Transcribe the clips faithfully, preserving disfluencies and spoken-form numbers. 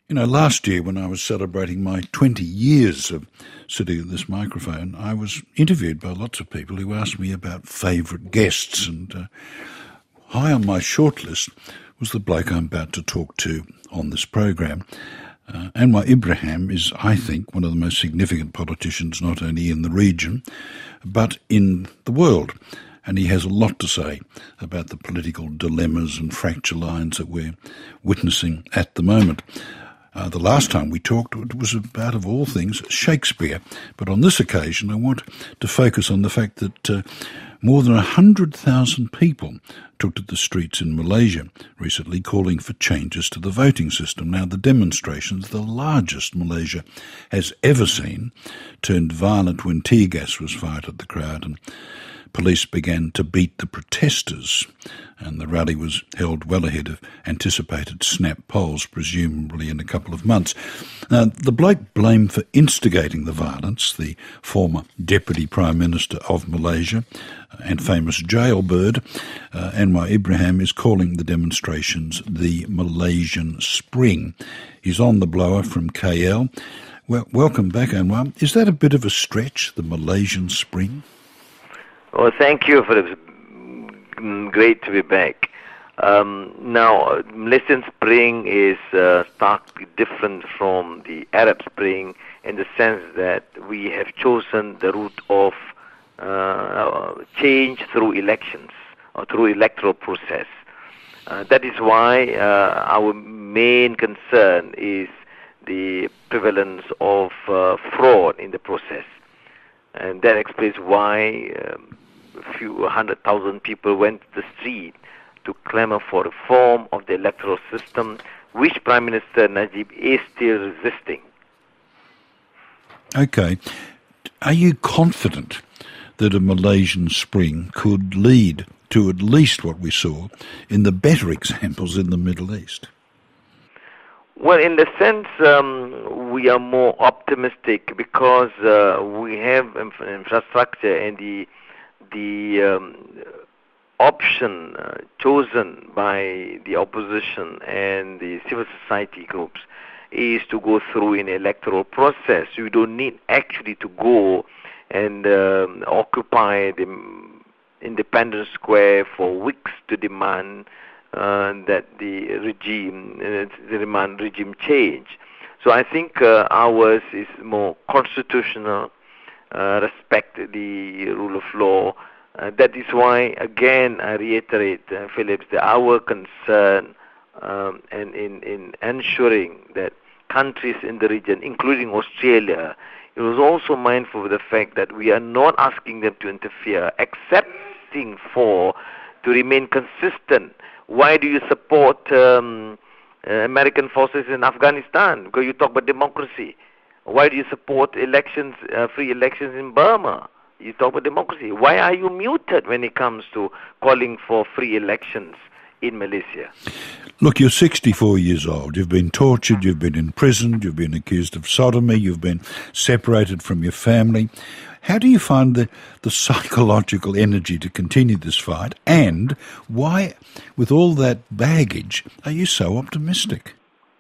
You know, last year when I was celebrating my twenty years of sitting at this microphone, I was interviewed by lots of people who asked me about favourite guests, and uh, high on my shortlist was the bloke I'm about to talk to on this program. Uh, Anwar Ibrahim is, I think, one of the most significant politicians not only in the region but in the world. And he has a lot to say about the political dilemmas and fracture lines that we're witnessing at the moment. Uh, the last time we talked, it was about, of all things, Shakespeare. But on this occasion, I want to focus on the fact that uh, more than one hundred thousand people took to the streets in Malaysia recently calling for changes to the voting system. Now, the demonstrations, the largest Malaysia has ever seen, turned violent when tear gas was fired at the crowd and police began to beat the protesters, and the rally was held well ahead of anticipated snap polls, presumably in a couple of months. Now, the bloke blamed for instigating the violence, the former Deputy Prime Minister of Malaysia and famous jailbird, uh, Anwar Ibrahim, is calling the demonstrations the Malaysian Spring. He's on the blower from K L. Well, welcome back, Anwar. Is that a bit of a stretch, the Malaysian Spring? Well, thank you for this. Great to be back. Um, now, Malaysian Spring is uh, starkly different from the Arab Spring in the sense that we have chosen the route of uh, change through elections or through electoral process. Uh, that is why uh, our main concern is the prevalence of uh, fraud in the process. And that explains why um, a few hundred thousand people went to the street to clamour for reform of the electoral system, which Prime Minister Najib is still resisting. Okay. Are you confident that a Malaysian Spring could lead to at least what we saw in the better examples in the Middle East? Well, in the sense, um, we are more optimistic because uh, we have infrastructure and the the um, option uh, chosen by the opposition and the civil society groups is to go through an electoral process. You don't need actually to go and um, occupy the Independence Square for weeks to demand Uh, that the regime, uh, the demand regime change. So I think uh, ours is more constitutional, uh, respect the rule of law. Uh, that is why, again, I reiterate, uh, Phillips, that our concern um, and in, in ensuring that countries in the region, including Australia, it was also mindful of the fact that we are not asking them to interfere, accepting for to remain consistent. Why do you support um, uh, American forces in Afghanistan? Because you talk about democracy. Why do you support elections, uh, free elections in Burma? You talk about democracy. Why are you muted when it comes to calling for free elections in Malaysia? Look, you're sixty-four years old. You've been tortured, you've been imprisoned, you've been accused of sodomy, you've been separated from your family. How do you find the, the psychological energy to continue this fight? And why, with all that baggage, are you so optimistic?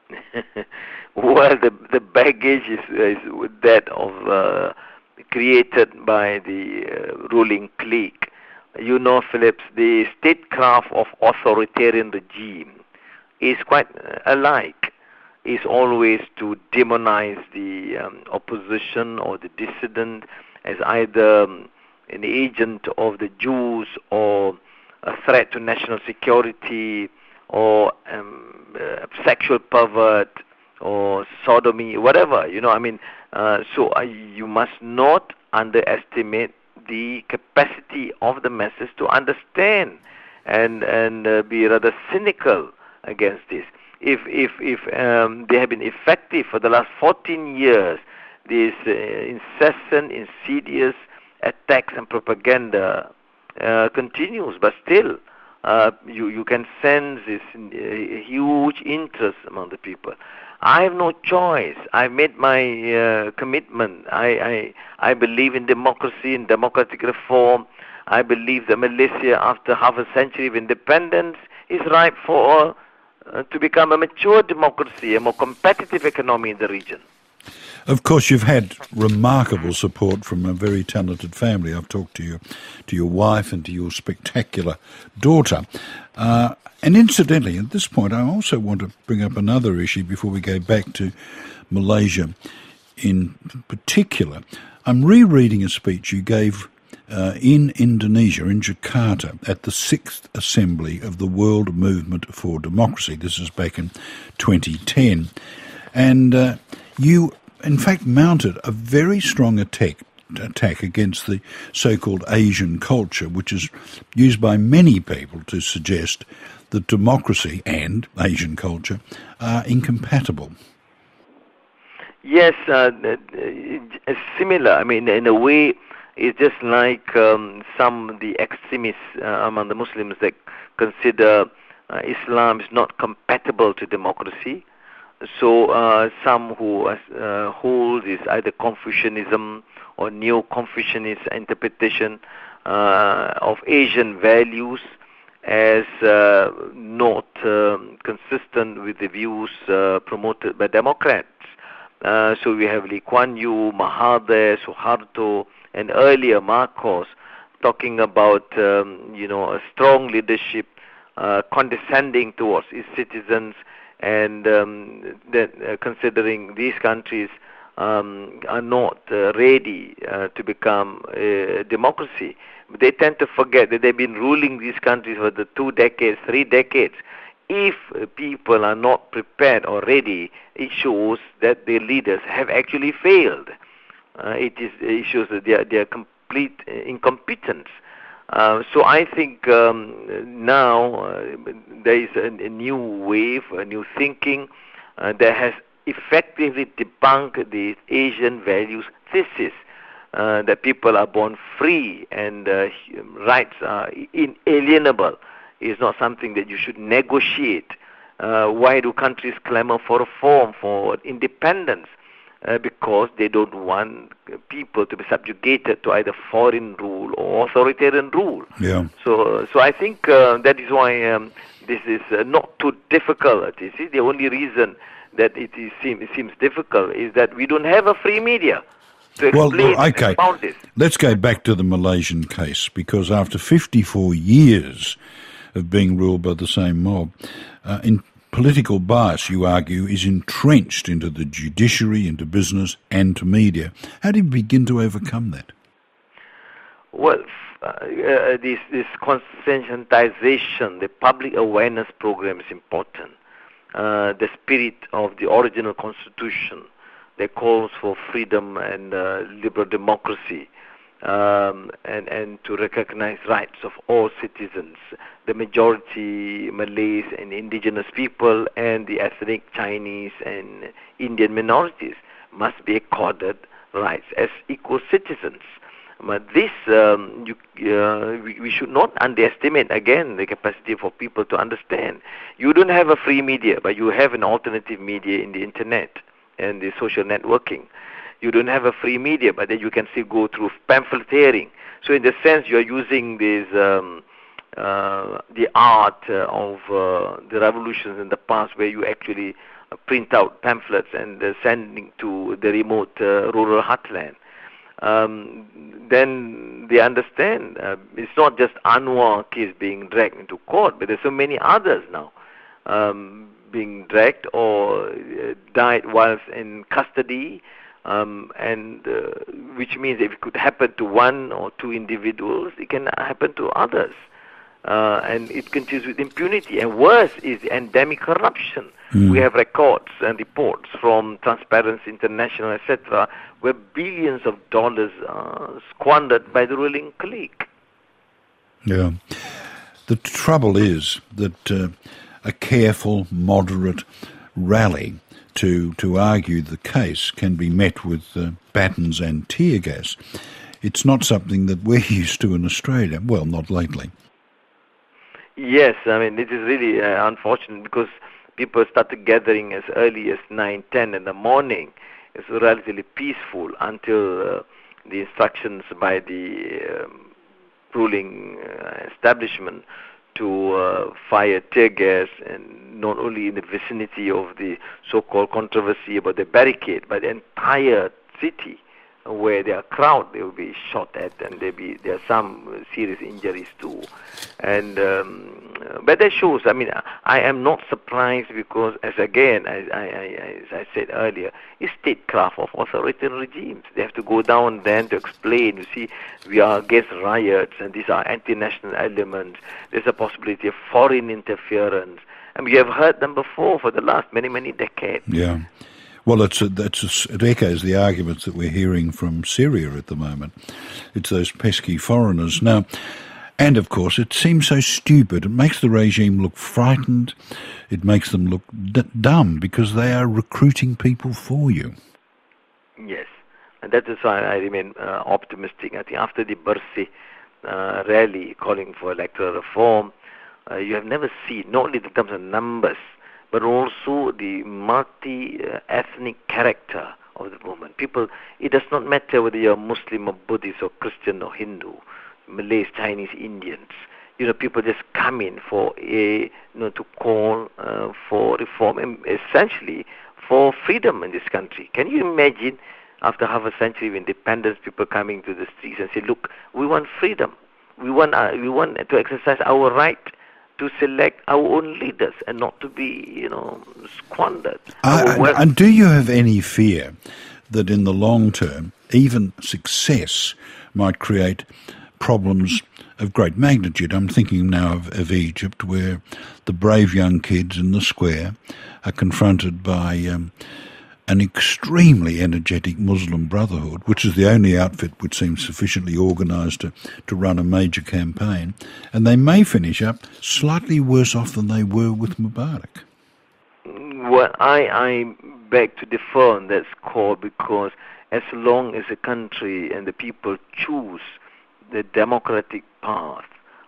Well, the the baggage is, is that of uh, created by the uh, ruling clique. You know, Phillips, the statecraft of authoritarian regime is quite alike. Is always to demonize the um, opposition or the dissident as either um, an agent of the Jews or a threat to national security or um, a sexual pervert or sodomy, whatever, you know, I mean, uh, so uh, you must not underestimate the capacity of the masses to understand and, and uh, be rather cynical against this. If, if, if um, they have been effective for the last fourteen years, this uh, incessant, insidious attacks and propaganda uh, continues, but still uh, you, you can sense this uh, huge interest among the people. I have no choice. I made my uh, commitment. I, I, I believe in democracy and democratic reform. I believe that Malaysia, after half a century of independence, is ripe for uh, to become a mature democracy, a more competitive economy in the region. Of course, you've had remarkable support from a very talented family. I've talked to you, to your wife and to your spectacular daughter. Uh, and incidentally, at this point, I also want to bring up another issue before we go back to Malaysia in particular. I'm rereading a speech you gave uh, in Indonesia, in Jakarta, at the sixth Assembly of the World Movement for Democracy. This is back in twenty ten. And uh, you... in fact, mounted a very strong attack attack against the so-called Asian culture, which is used by many people to suggest that democracy and Asian culture are incompatible. Yes, uh, similar. I mean, in a way, it's just like um, some of the extremists uh, among the Muslims that consider uh, Islam is not compatible to democracy. So uh, some who uh, hold is either Confucianism or Neo-Confucianist interpretation uh, of Asian values as uh, not um, consistent with the views uh, promoted by Democrats. Uh, so we have Lee Kuan Yew, Mahathir, Suharto, and earlier Marcos talking about um, you know a strong leadership, uh, condescending towards its citizens, and um, that uh, considering these countries um, are not uh, ready uh, to become a democracy. But they tend to forget that they've been ruling these countries for the two decades, three decades. If uh, people are not prepared or ready, it shows that their leaders have actually failed. Uh, it, is, it shows that they are, they are complete uh, incompetence. Uh, so I think um, now uh, there is a, a new wave, a new thinking uh, that has effectively debunked the Asian values thesis uh, that people are born free and uh, rights are inalienable. Is not something that you should negotiate. Uh, why do countries clamor for reform, for independence? Uh, because they don't want people to be subjugated to either foreign rule or authoritarian rule. Yeah. So, so I think uh, that is why um, this is uh, not too difficult. You see, the only reason that it, is, seem, it seems difficult is that we don't have a free media to explain well, okay. about this. Let's go back to the Malaysian case, because after fifty-four years of being ruled by the same mob, uh, in political bias, you argue, is entrenched into the judiciary, into business and to media. How do you begin to overcome that? Well, uh, uh, this, this conscientization, the public awareness program is important. Uh, the spirit of the original constitution that calls for freedom and uh, liberal democracy, um, and, and to recognize rights of all citizens, the majority Malays and indigenous people and the ethnic Chinese and Indian minorities must be accorded rights as equal citizens. But this, um, you, uh, we, we should not underestimate, again, the capacity for people to understand. You don't have a free media, but you have an alternative media in the internet and the social networking. You don't have a free media, but then you can still go through pamphleteering. So in the sense, you are using this, um, uh, the art uh, of uh, the revolutions in the past, where you actually uh, print out pamphlets and uh, sending to the remote uh, rural heartland. Um, then they understand uh, it's not just Anwar case being dragged into court, but there's so many others now um, being dragged or uh, died whilst in custody, um, and uh, which means if it could happen to one or two individuals, it can happen to others. Uh, and it continues with impunity. And worse is the endemic corruption. Mm. We have records and reports from Transparency International, et cetera, where billions of dollars are squandered by the ruling clique. Yeah. The trouble is that uh, a careful, moderate rally to, to argue the case can be met with uh, batons and tear gas. It's not something that we're used to in Australia. Well, not lately. Yes, I mean, it is really uh, unfortunate because people started gathering as early as nine, ten in the morning. It's relatively peaceful until uh, the instructions by the um, ruling uh, establishment to uh, fire tear gas, and not only in the vicinity of the so-called controversy about the barricade, but the entire city where there are crowd, they will be shot at, and there be there are some serious injuries too. And um, but that shows. I mean, I am not surprised because, as again, as I, I, as I said earlier, it's statecraft of authoritarian regimes. They have to go down then to explain. You see, we are against riots, and these are anti-national elements. There's a possibility of foreign interference. I mean, you have heard them before for the last many, many decades. Yeah. Well, it's a, that's a, it echoes the arguments that we're hearing from Syria at the moment. It's those pesky foreigners. Now, and of course, it seems so stupid. It makes the regime look frightened. It makes them look d- dumb because they are recruiting people for you. Yes, and that is why I remain uh, optimistic. I think after the Barsi uh, rally calling for electoral reform, uh, you have never seen, not only in terms of numbers, but also the multi-ethnic character of the movement. People, it does not matter whether you're Muslim or Buddhist or Christian or Hindu, Malays, Chinese, Indians. You know, people just come in for a, you know, to call uh, for reform, and essentially for freedom in this country. Can you imagine, after half a century of independence, people coming to the streets and say, "Look, we want freedom. We want, uh, we want to exercise our right to select our own leaders and not to be, you know, squandered." Uh, and, and do you have any fear that in the long term, even success might create problems of great magnitude? I'm thinking now of, of Egypt, where the brave young kids in the square are confronted by um, an extremely energetic Muslim Brotherhood, which is the only outfit which seems sufficiently organised to, to run a major campaign, and they may finish up slightly worse off than they were with Mubarak. Well, I, I beg to differ on that score, because as long as the country and the people choose the democratic path,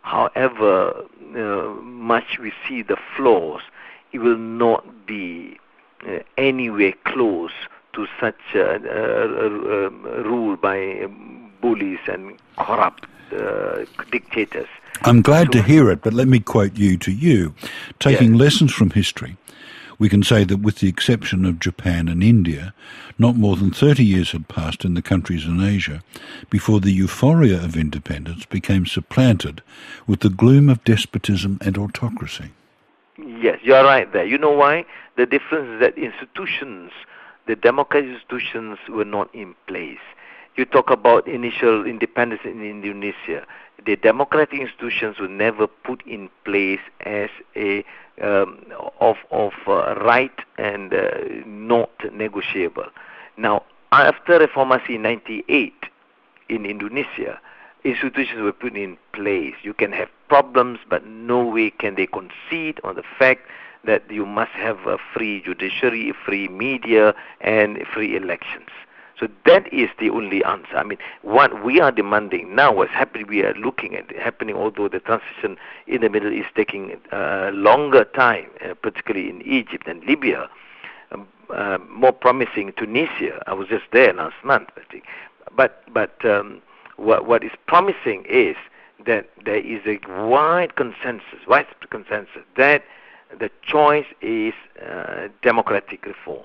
however uh, much we see the flaws, it will not be Uh, anywhere close to such a, a, a, a rule by bullies and corrupt uh, dictators. I'm glad so, to hear it, but let me quote you to you. Taking yes. lessons from history, we can say that with the exception of Japan and India, not more than thirty years had passed in the countries in Asia before the euphoria of independence became supplanted with the gloom of despotism and autocracy. Yes, you're right there. You know why? The difference is that institutions, the democratic institutions, were not in place. You talk about initial independence in Indonesia. The democratic institutions were never put in place as a um, of of uh, right and uh, not negotiable. Now, after Reformasi in ninety-eight in Indonesia, institutions were put in place. You can have problems, but no way can they concede on the fact that you must have a free judiciary, free media, and free elections. So that is the only answer. I mean, what we are demanding now, what's happening, we are looking at happening, although the transition in the Middle East is taking a longer time, uh, particularly in Egypt and Libya, um, uh, more promising Tunisia. I was just there last month, I think. But, but um, what, what is promising is that there is a wide consensus, widespread consensus, that the choice is uh, democratic reform,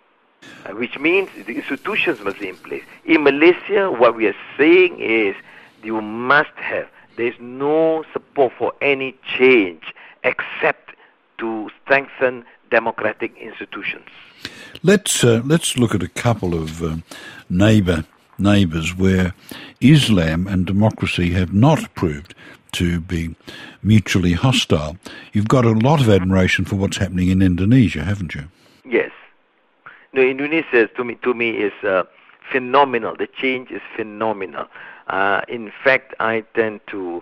uh, which means the institutions must be in place. In Malaysia, what we are saying is you must have, there is no support for any change except to strengthen democratic institutions. Let's uh, let's look at a couple of uh, neighbour neighbours where Islam and democracy have not proved to be mutually hostile. You've got a lot of admiration for what's happening in Indonesia, haven't you? Yes. No, Indonesia to me to me is uh, phenomenal. The change is phenomenal. Uh, in fact, I tend to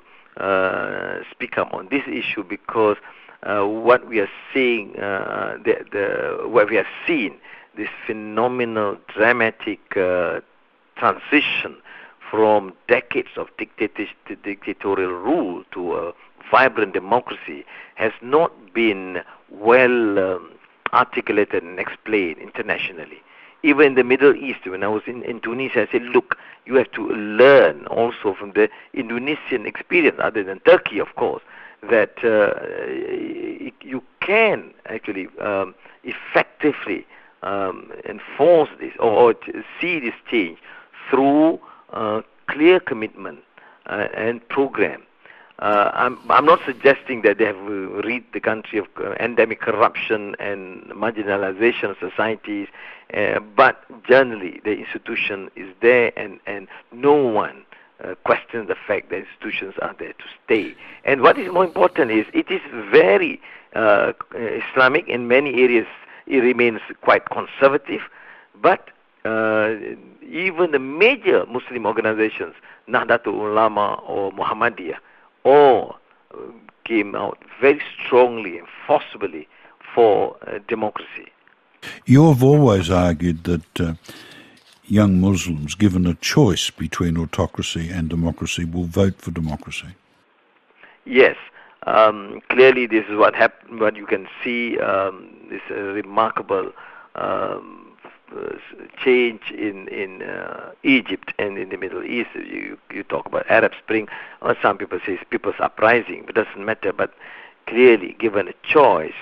uh, speak up on this issue because uh, what we are seeing, uh, the, the what we have seen, this phenomenal, dramatic uh, transition from decades of dictatorial rule to a vibrant democracy has not been well um, articulated and explained internationally. Even in the Middle East, when I was in, in Tunisia, I said, look, you have to learn also from the Indonesian experience, other than Turkey, of course, that uh, you can actually um, effectively um, enforce this or, or see this change through uh, clear commitment uh, and program. Uh, I'm, I'm not suggesting that they have rid the country of uh, endemic corruption and marginalization of societies, uh, but generally the institution is there, and, and no one uh, questions the fact that institutions are there to stay. And what is more important is it is very uh, Islamic in many areas. It remains quite conservative, but uh, even the major Muslim organizations, Nahdlatul Ulama or Muhammadiyah, all came out very strongly and forcibly for uh, democracy. You've always argued that uh, young Muslims, given a choice between autocracy and democracy, will vote for democracy. Yes, um, clearly this is what happened. What you can see, um, this uh, remarkable um, change in in uh, Egypt and in the Middle East. You you talk about Arab Spring, or some people say it's people's uprising. It doesn't matter. But clearly, given a choice,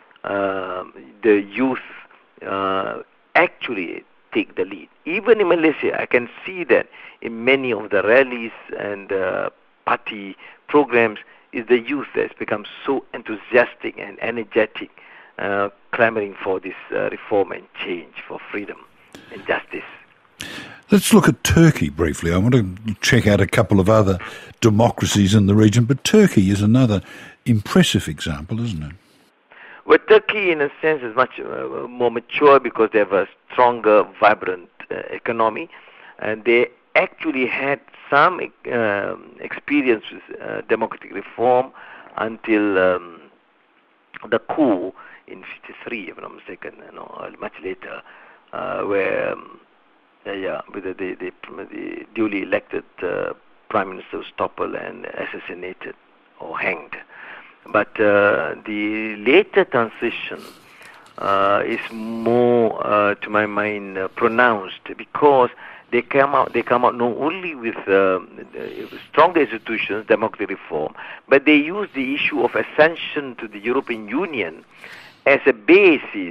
um, the youth uh, actually take the lead. Even in Malaysia, I can see that in many of the rallies and uh, party programs, is the youth that's become so enthusiastic and energetic, uh, clamoring for this uh, reform and change, for freedom and justice. Let's look at Turkey briefly. I want to check out a couple of other democracies in the region, but Turkey is another impressive example, isn't it? Well, Turkey, in a sense, is much uh, more mature because they have a stronger, vibrant uh, economy, and they actually had some uh, experience with uh, democratic reform until um, the coup in fifty-three, if I'm not mistaken, you know, much later, uh, where um, yeah, with the, the, the, the duly elected uh, Prime Minister was toppled and assassinated or hanged. But uh, the later transition uh, is more, uh, to my mind, uh, pronounced because they come out. They come out not only with uh, stronger institutions, democratic reform, but they use the issue of accession to the European Union as a basis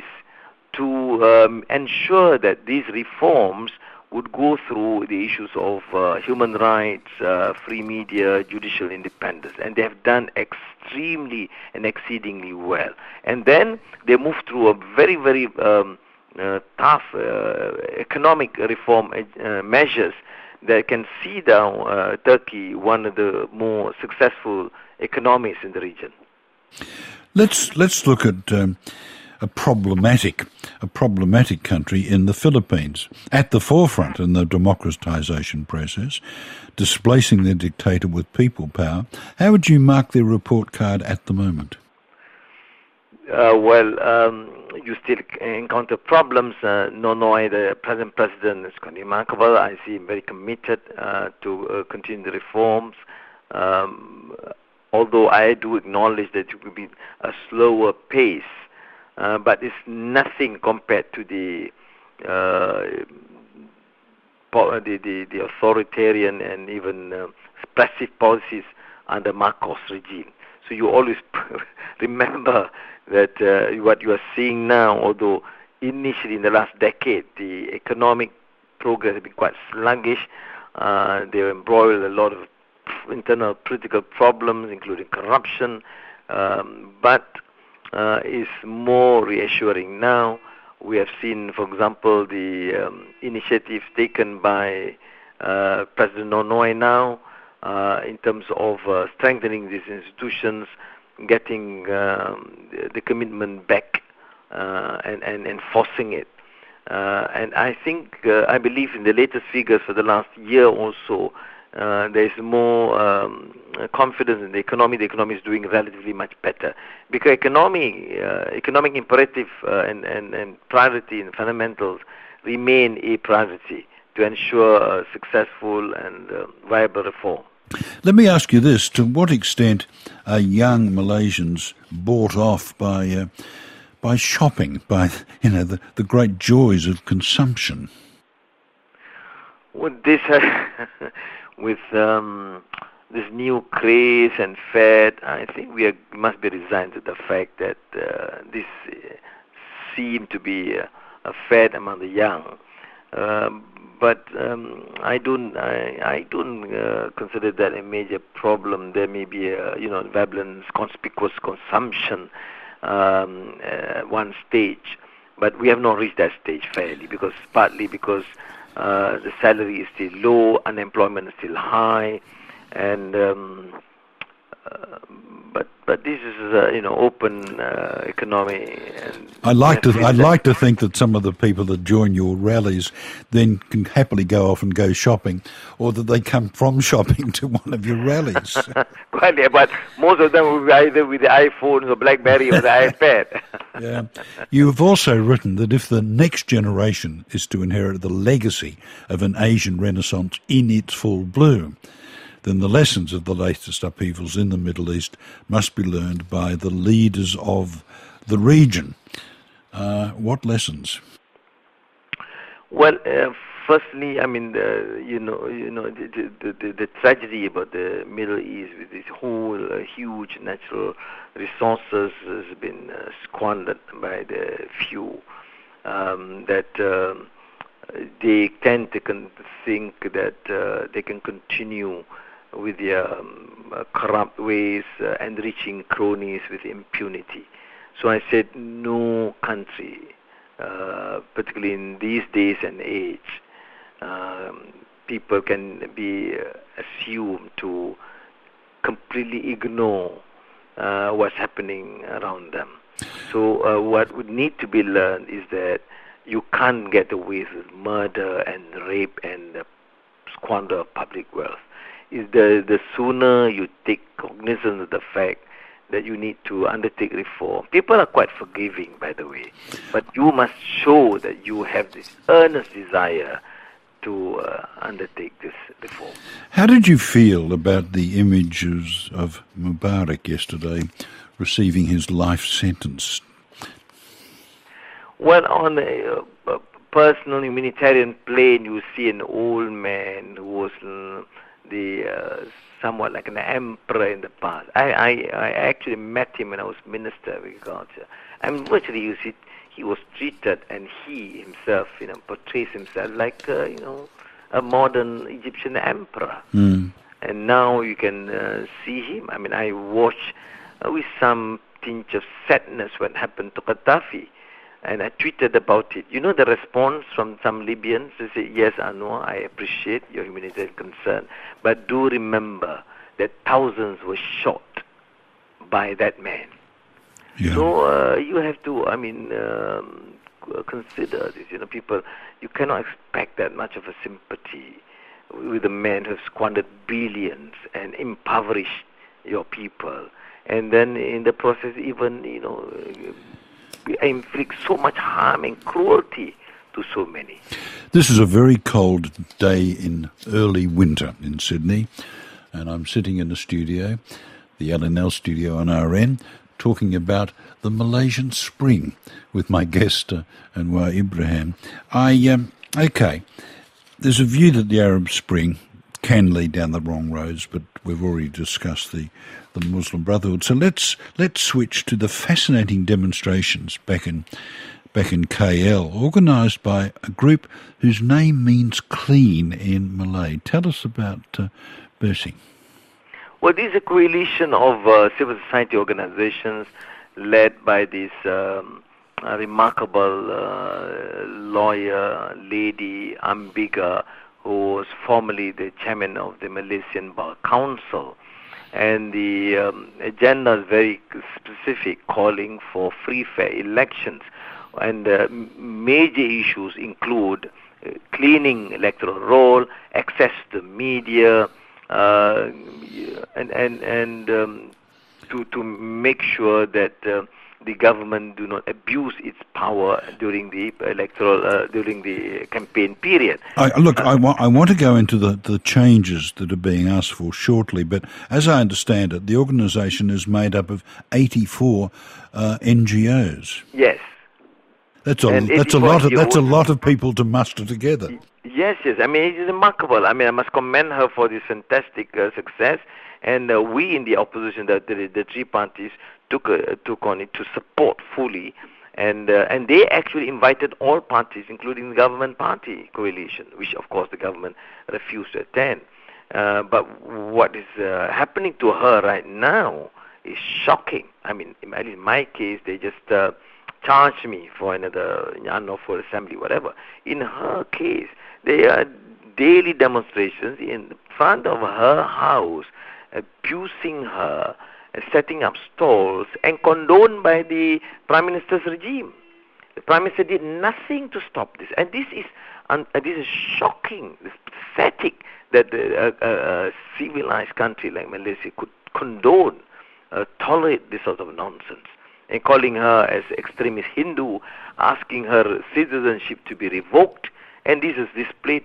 to um, ensure that these reforms would go through the issues of uh, human rights, uh, free media, judicial independence, and they have done extremely and exceedingly well. And then they move through a very, very um, uh, tough uh, economic reform uh, measures that can see down uh, Turkey one of the more successful economies in the region. Let's let's look at um, a problematic a problematic country in the Philippines, at the forefront in the democratization process, displacing their dictator with people power. How would you mark their report card at the moment? Uh, well, um, you still encounter problems. Uh, Nonoy, the present president, is quite remarkable. I see him very committed uh, to uh, continue the reforms. Um, although I do acknowledge that it will be a slower pace, uh, but it's nothing compared to the, uh, the, the, the authoritarian and even uh, suppressive policies under Marcos regime. So you always remember that uh, what you are seeing now, although initially in the last decade the economic progress has been quite sluggish, uh, they were embroiled in a lot of internal political problems, including corruption, um, but uh, is more reassuring now. We have seen, for example, the um, initiatives taken by uh, President Nonoy now uh, in terms of uh, strengthening these institutions, getting um, the, the commitment back uh, and, and enforcing it. Uh, and I think, uh, I believe in the latest figures for the last year or so, uh, there is more um, confidence in the economy. The economy is doing relatively much better. Because economy, uh, economic imperative uh, and, and, and priority and fundamentals remain a priority to ensure uh, successful and uh, viable reform. Let me ask you this: to what extent are young Malaysians bought off by uh, by shopping, by you know the, the great joys of consumption? With this, uh, with um, this new craze and fad, I think we are, must be resigned to the fact that uh, this uh, seemed to be a, a fad among the young. Um, but um, I don't, I, I don't uh, consider that a major problem. There may be, a, you know, Veblen's conspicuous consumption um, at one stage, but we have not reached that stage fairly, because partly because uh, the salary is still low, unemployment is still high. And um, uh, but but this is uh, you know open uh, economy. And I like to I like to think that some of the people that join your rallies then can happily go off and go shopping, or that they come from shopping to one of your rallies. Well, yeah, but most of them will be either with the iPhone or BlackBerry or the iPad. Yeah, you have also written that if the next generation is to inherit the legacy of an Asian Renaissance in its full bloom, then the lessons of the latest upheavals in the Middle East must be learned by the leaders of the region. Uh, what lessons? Well, uh, firstly, I mean, uh, you know, you know, the, the, the, the tragedy about the Middle East with this whole uh, huge natural resources has been uh, squandered by the few. Um, that uh, they tend to con- think that uh, they can continue with their um, uh, corrupt ways, uh, enriching cronies with impunity. So I said no country, uh, particularly in these days and age, um, people can be uh, assumed to completely ignore uh, what's happening around them. So uh, what would need to be learned is that you can't get away with murder and rape and uh, squander of public wealth. Is the the sooner you take cognizance of the fact that you need to undertake reform. People are quite forgiving, by the way, but you must show that you have this earnest desire to uh, undertake this reform. How did you feel about the images of Mubarak yesterday receiving his life sentence? Well, on a, a personal humanitarian plane, you see an old man who was uh, the uh, somewhat like an emperor in the past. I, I, I actually met him when I was Minister of Agriculture. I mean, virtually, you see, he was treated, and he himself, you know, portrays himself like, uh, you know, a modern Egyptian emperor. Mm. And now you can uh, see him. I mean, I watched uh, with some tinge of sadness what happened to Gaddafi. And I tweeted about it. You know the response from some Libyans? They say, yes, Anwar, I appreciate your humanitarian concern, but do remember that thousands were shot by that man. Yeah. So uh, you have to, I mean, um, consider this. You know, people, you cannot expect that much of a sympathy with a man who has squandered billions and impoverished your people. And then in the process, even, you know, inflict so much harm and cruelty to so many. This is a very cold day in early winter in Sydney, and I'm sitting in the studio, the L N L studio on R N, talking about the Malaysian spring with my guest, uh, Anwar Ibrahim. I, um, okay, there's a view that the Arab Spring can lead down the wrong roads, but we've already discussed the, the Muslim Brotherhood. So let's let's switch to the fascinating demonstrations back in back in K L, organised by a group whose name means clean in Malay. Tell us about uh, Bersih. Well, this is a coalition of uh, civil society organizations led by this um, uh, remarkable uh, lawyer, lady, Ambiga, who was formerly the chairman of the Malaysian Bar Council. And the um, agenda is very specific, calling for free, fair elections. And uh, major issues include uh, cleaning electoral roll, access to the media, uh, and and and um, to to make sure that uh, the government do not abuse its power during the electoral uh, during the campaign period. I, look, uh, I want I want to go into the, the changes that are being asked for shortly, but as I understand it, the organisation is made up of eighty-four uh, N G Os. Yes. That's a that's a lot of that's a lot of people to muster together. Yes, yes. I mean, it is remarkable. I mean, I must commend her for this fantastic uh, success. And uh, we in the opposition, the, the, the three parties, took uh, took on it to support fully. And uh, and they actually invited all parties, including the government party coalition, which of course the government refused to attend. Uh, but what is uh, happening to her right now is shocking. I mean, in my case, they just uh, charged me for another unlawful assembly, whatever. In her case, there are daily demonstrations in front of her house, abusing her, setting up stalls, and condoned by the Prime Minister's regime. The Prime Minister did nothing to stop this. And this is un- this is shocking, this is pathetic that a, a, a civilized country like Malaysia could condone, uh, tolerate this sort of nonsense. And calling her as extremist Hindu, asking her citizenship to be revoked, and this is displayed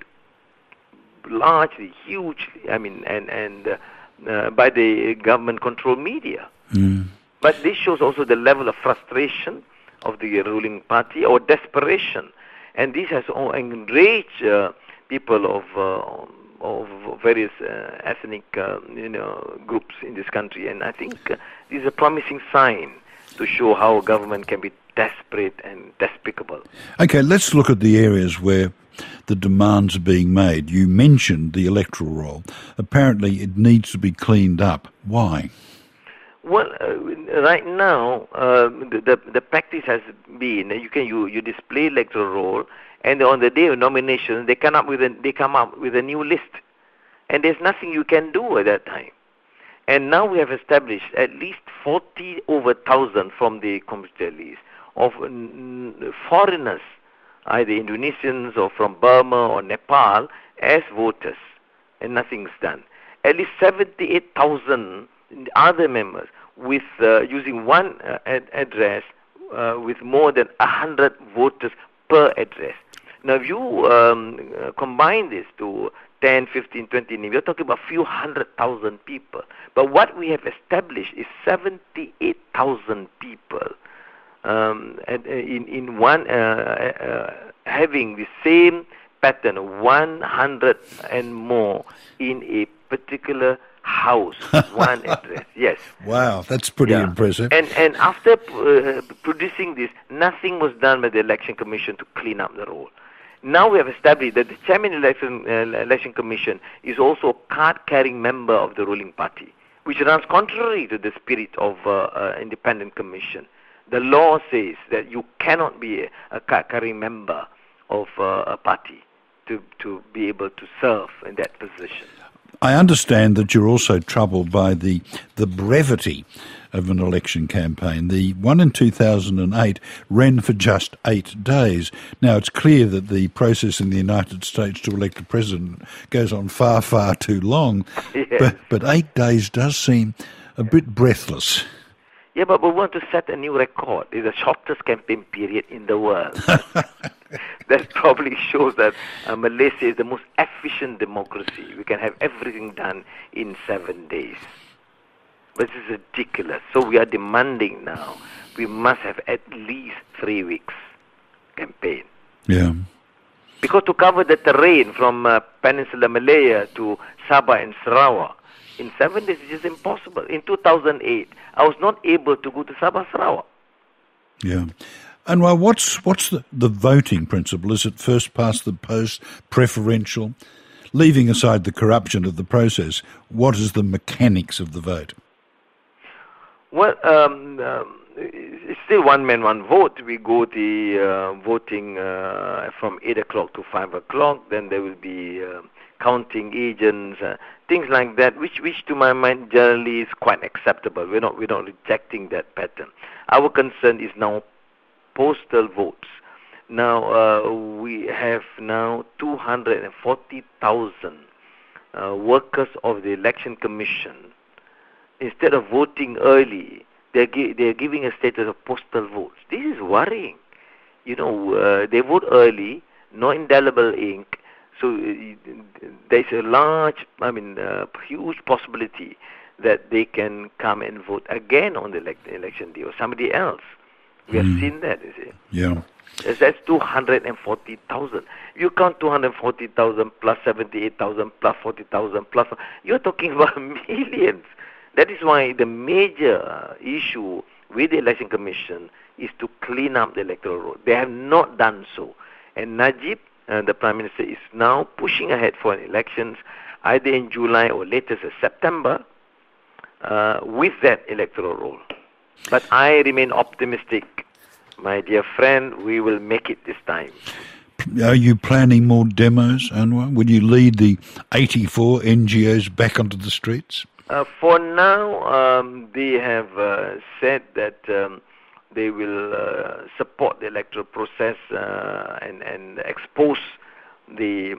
largely, hugely, I mean, and, and uh, uh, by the government-controlled media. Mm. But this shows also the level of frustration of the ruling party, or desperation, and this has enraged uh, people of uh, of various uh, ethnic uh, you know groups in this country, and I think uh, this is a promising sign to show how government can be desperate and despicable. Okay, let's look at the areas where the demands are being made. You mentioned the electoral roll. Apparently it needs to be cleaned up. Why? Well, uh, right now, uh, the, the the practice has been you can you, you display electoral roll, and on the day of nomination, they come up with a they come up with a new list, and there's nothing you can do at that time. And now we have established at least forty over thousand from the computer list of n- foreigners, either Indonesians or from Burma or Nepal, as voters, and nothing's done. At least seventy-eight thousand other members with uh, using one uh, ad- address uh, with more than one hundred voters per address. Now, if you um, uh, combine this to ten, fifteen, twenty, we're talking about a few hundred thousand people. But what we have established is seventy-eight thousand people um, and, uh, in, in one, uh, uh, having the same pattern, one hundred and more in a particular house, one address. Yes. Wow, that's pretty yeah. impressive. And and after uh, producing this, nothing was done by the Election Commission to clean up the roll. Now we have established that the Chairman of the Election, uh, Election Commission is also a card-carrying member of the ruling party, which runs contrary to the spirit of uh, uh, independent commission. The law says that you cannot be a, a card-carrying member of uh, a party to, to be able to serve in that position. I understand that you're also troubled by the the brevity of an election campaign. The one in two thousand eight ran for just eight days. Now, it's clear that the process in the United States to elect a president goes on far, far too long. Yes. But, but eight days does seem a bit breathless. Yeah, but we want to set a new record. It's the shortest campaign period in the world. That probably shows that uh, Malaysia is the most efficient democracy. We can have everything done in seven days. But this is ridiculous. So we are demanding now, we must have at least three weeks campaign. Yeah. Because to cover the terrain from uh, Peninsula Malaya to Sabah and Sarawak, in seven days it is impossible. In two thousand eight, I was not able to go to Sabah, Sarawak. Yeah. And well, what's what's the, the voting principle? Is it first past the post, preferential? Leaving aside the corruption of the process, what is the mechanics of the vote? Well, um, um, it's still one man, one vote. We go the uh, voting uh, from eight o'clock to five o'clock. Then there will be uh, counting agents, uh, things like that, which, which to my mind generally is quite acceptable. We're not, we're not rejecting that pattern. Our concern is now postal votes. Now uh, we have now two hundred forty thousand uh, workers of the Election Commission. Instead of voting early, they're, gi- they're giving a status of postal votes. This is worrying. You know, uh, they vote early, no indelible ink, so uh, there's a large, I mean, uh, huge possibility that they can come and vote again on the elect- election day or somebody else. We have Mm. seen that, you see. Yeah. Yes, that's two hundred forty thousand. You count two hundred forty thousand plus seventy-eight thousand plus forty thousand plus, you're talking about millions. That is why the major uh, issue with the Election Commission is to clean up the electoral roll. They have not done so. And Najib, uh, the Prime Minister, is now pushing ahead for elections either in July or latest in September uh, with that electoral roll. But I remain optimistic. My dear friend, we will make it this time. Are you planning more demos, Anwar? Will you lead the eighty-four N G Os back onto the streets? Uh, for now, um, they have uh, said that um, they will uh, support the electoral process uh, and, and expose the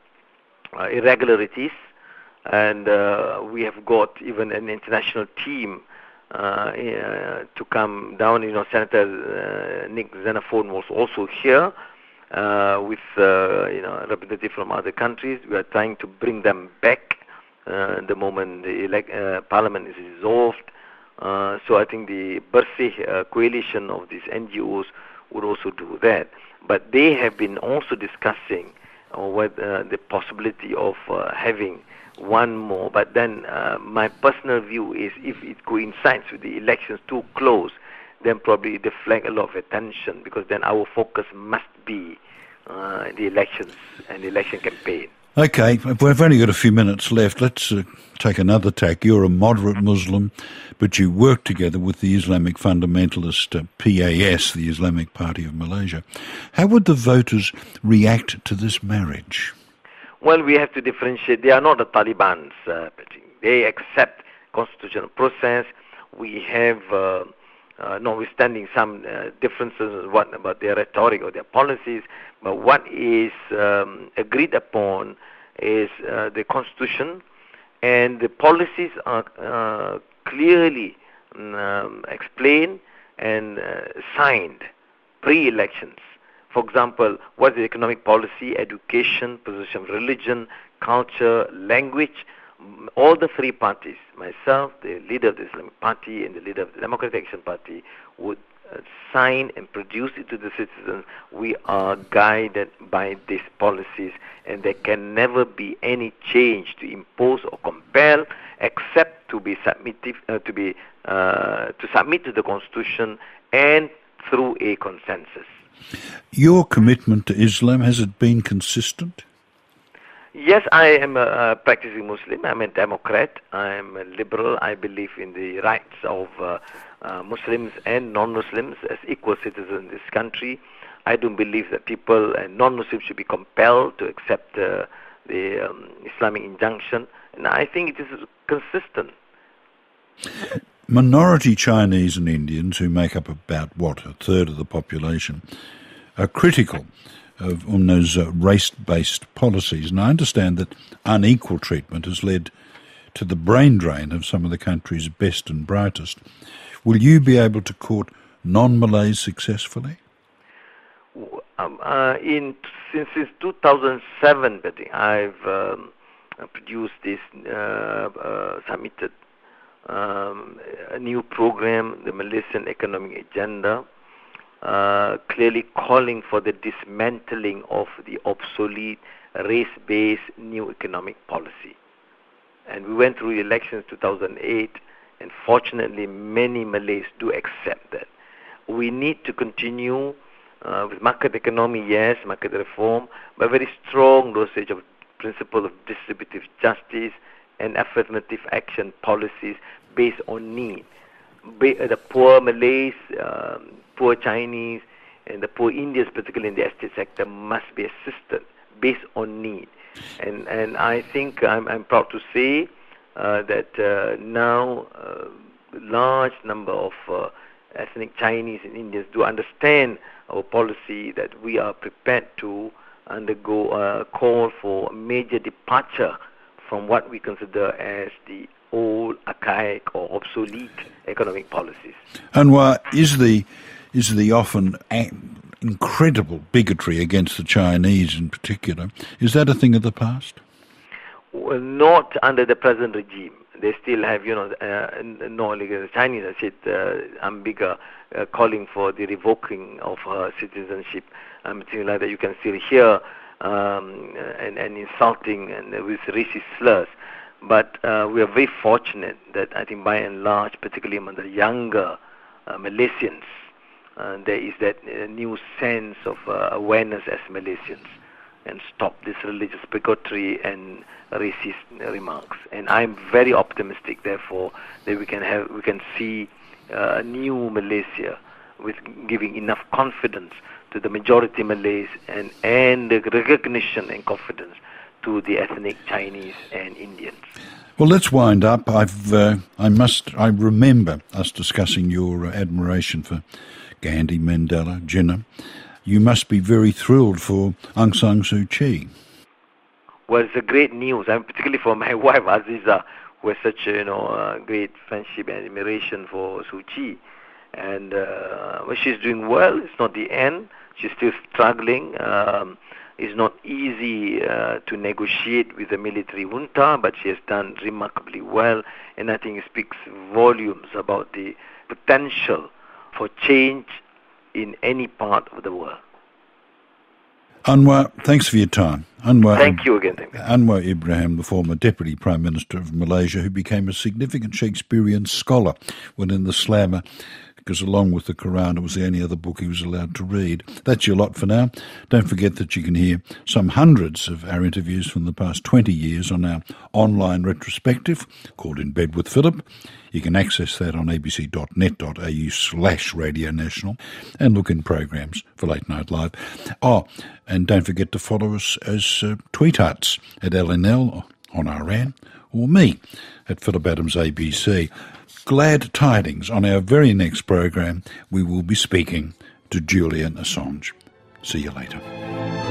uh, irregularities. And uh, we have got even an international team uh, uh, to come down. You know, Senator uh, Nick Xenophon was also here uh, with uh, you know representatives from other countries. We are trying to bring them back uh, the moment the elect- uh, Parliament is dissolved. Uh, so I think the Bersih uh, coalition of these N G Os would also do that. But they have been also discussing uh, whether, uh, the possibility of uh, having one more. But then uh, my personal view is if it coincides with the elections too close, then probably it deflect a lot of attention, because then our focus must be uh, the elections and the election campaign. Okay, we've only got a few minutes left. Let's uh, take another tack. You're a moderate Muslim, but you work together with the Islamic fundamentalist uh, P A S, the Islamic Party of Malaysia. How would the voters react to this marriage? Well, we have to differentiate. They are not the Taliban's. Uh, they accept constitutional process. We have, uh, uh, notwithstanding some uh, differences what about their rhetoric or their policies, but what is um, agreed upon is uh, the constitution, and the policies are uh, clearly um, explained and uh, signed pre-elections. For example, what is the economic policy, education, position of religion, culture, language? All the three parties, myself, the leader of the Islamic Party, and the leader of the Democratic Action Party, would uh, sign and produce it to the citizens. We are guided by these policies, and there can never be any change to impose or compel, except to be submissive, uh, to be uh, to submit to the Constitution and through a consensus. Your commitment to Islam, has it been consistent? Yes, I am a, a practicing Muslim. I'm a Democrat. I'm a liberal. I believe in the rights of uh, uh, Muslims and non-Muslims as equal citizens in this country. I don't believe that people and non-Muslims should be compelled to accept uh, the um, Islamic injunction. And I think it is consistent. Minority Chinese and Indians, who make up about, what, a third of the population, are critical of U M N O's uh, race-based policies. And I understand that unequal treatment has led to the brain drain of some of the country's best and brightest. Will you be able to court non-Malays successfully? Um, uh, in since, since two thousand seven, Betty, I've um, produced this, uh, uh, submitted um, a new program, the Malaysian Economic Agenda, uh, clearly calling for the dismantling of the obsolete race-based new economic policy. And we went through elections two thousand eight, and fortunately many Malays do accept that. We need to continue uh, with market economy, yes, market reform, but very strong dosage of principle of distributive justice and affirmative action policies based on need. Ba- the poor Malays, um, poor Chinese, and the poor Indians, particularly in the estate sector, must be assisted based on need. And and I think I'm, I'm proud to say uh, that uh, now uh, large number of uh, ethnic Chinese and Indians do understand our policy, that we are prepared to undergo a call for a major departure from what we consider as the old, archaic or obsolete economic policies. Anwar, is the is the often a- incredible bigotry against the Chinese in particular, is that a thing of the past? Well, not under the present regime. They still have, you know, uh, no, like the Chinese, I said, uh, I'm bigger, uh, calling for the revoking of her citizenship, um, things like that. You can still hear um, and, and insulting and with racist slurs. But uh, we are very fortunate that I think by and large, particularly among the younger uh, Malaysians, uh, there is that uh, new sense of uh, awareness as Malaysians, and stop this religious bigotry and racist remarks. And I'm very optimistic, therefore, that we can have we can see uh, a new Malaysia with giving enough confidence to the majority Malays and and the recognition and confidence to the ethnic Chinese and Indians. Well, let's wind up. I've uh, I must I remember us discussing your admiration for Gandhi, Mandela, Jinnah. You must be very thrilled for Aung San Suu Kyi. Well, it's a great news, and particularly for my wife Aziza, who has such a you know uh, great friendship and admiration for Suu Kyi. And uh, well, she's doing well. It's not the end. She's still struggling. Um, it's not easy uh, to negotiate with the military junta, but she has done remarkably well. And I think it speaks volumes about the potential for change in any part of the world. Anwar, thanks for your time. Anwar, Thank you again. Thank you. Anwar Ibrahim, the former Deputy Prime Minister of Malaysia, who became a significant Shakespearean scholar when in the slammer, because along with the Quran, it was the only other book he was allowed to read. That's your lot for now. Don't forget that you can hear some hundreds of our interviews from the past twenty years on our online retrospective called In Bed with Philip. You can access that on abc.net.au slash Radio National and look in programs for Late Night Live. Oh, and don't forget to follow us as uh, tweethearts at L N L on R N or me at Philip Adams A B C. Glad tidings. On our very next program, we will be speaking to Julian Assange. See you later.